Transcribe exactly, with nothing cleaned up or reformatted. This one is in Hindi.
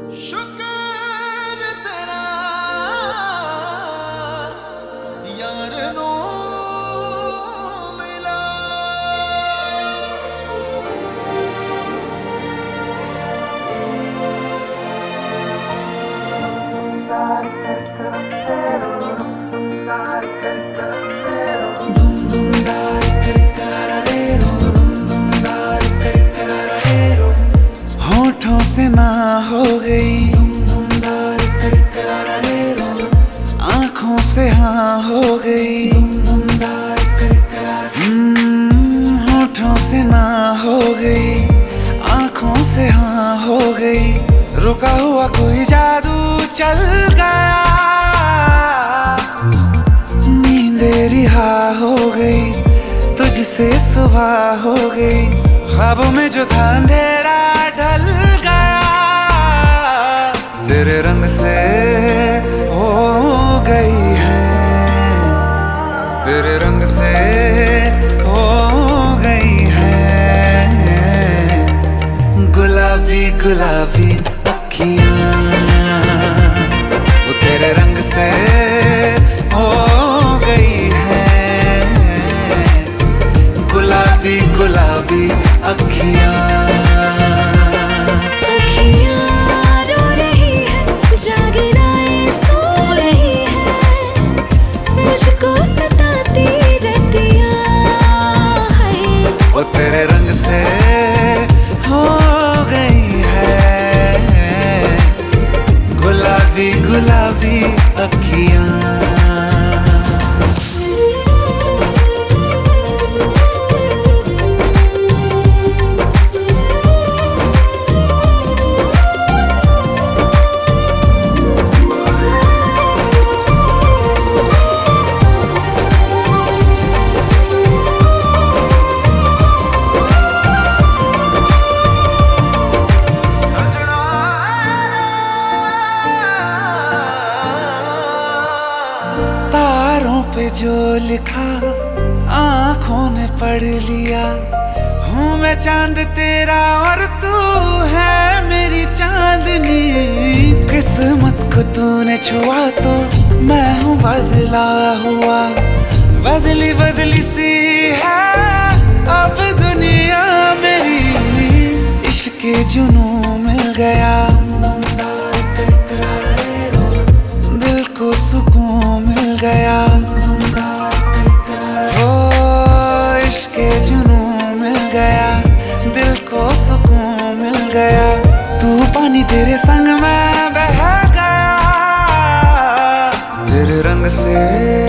शुक्र तेरा यार नो मिला। होठों से ना हो गई, आंखों से हाँ हो गई। हम्म, होठों से ना हो गई, आंखों से हाँ हो गई। रुका हुआ कोई जादू चल गया, नींदे रिहा हो गई, तुझसे सुबह हो गई। ख्वाबों में जो था अंधेरा ढल गया, तेरे रंग से हो गई है, तेरे रंग से हो गई है। गुलाबी गुलाबी अखियां वो तेरे रंग से हो गई है। गुलाबी गुलाबी अखियां तेरे रंग से हो गई है। गुलाबी गुलाबी अखियां। तारों पे जो लिखा आंखों ने पढ़ लिया। हूँ मैं चांद तेरा और तू है मेरी चांदनी। किस्मत को तूने छुआ तो मैं हूँ बदला हुआ। बदली बदली सी है अब दुनिया मेरी। इश्क के जुनू मिल गया, दिल को सुकून मिल गया। हो इश्क के जुनू मिल गया, दिल को सुकून मिल गया। तू पानी तेरे संग में बह गया, तेरे रंग से